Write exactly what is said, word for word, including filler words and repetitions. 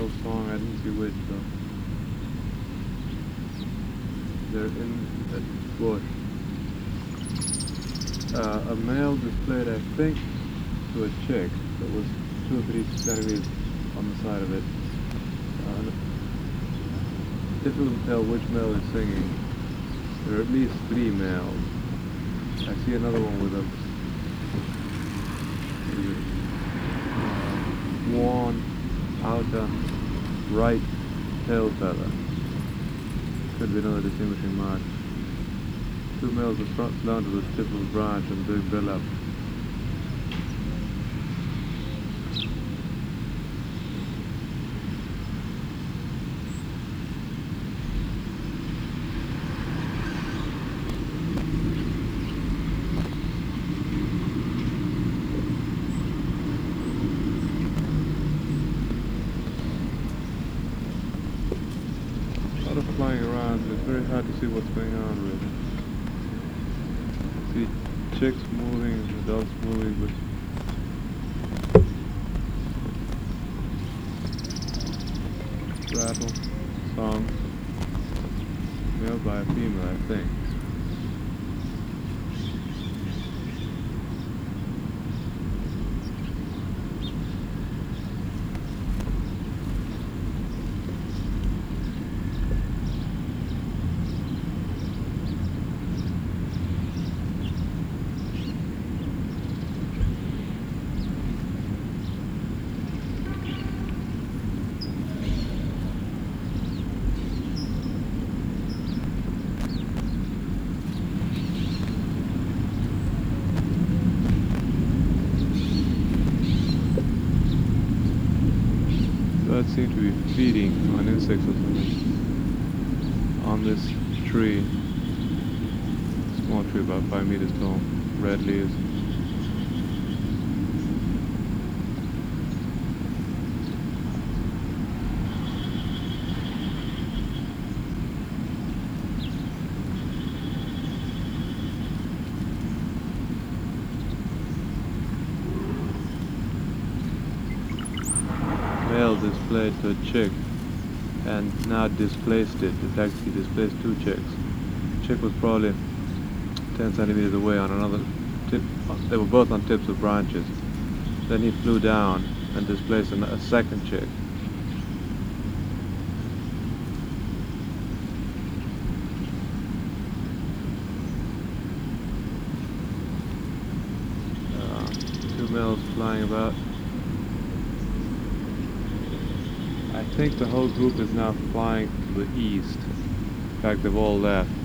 male song. I didn't see which though. They're in that bush. Uh, a male displayed, I think, to a chick that was two or three centimeters on the side of it. Uh, difficult to tell which male is singing. There are at least three males. I see another one with a uh, worn outer right tail feather. Could be another distinguishing mark. Two males are front down to the tip of the branch and big bill up. A lot of flying around, so it's very hard to see what's going on with it. See chicks moving, adults moving, but rattle, song, male by a female, I think. Birds seem to be feeding on insects or something on this tree. Small tree about five meters tall, red leaves. Male displayed to a chick and now displaced it. It actually displaced two chicks. Chick was probably ten centimeters away on another tip. They were both on tips of branches. Then he flew down and displaced a, a second chick. Uh, two males flying about. I think the whole group is now flying to the east. In fact, they've all left.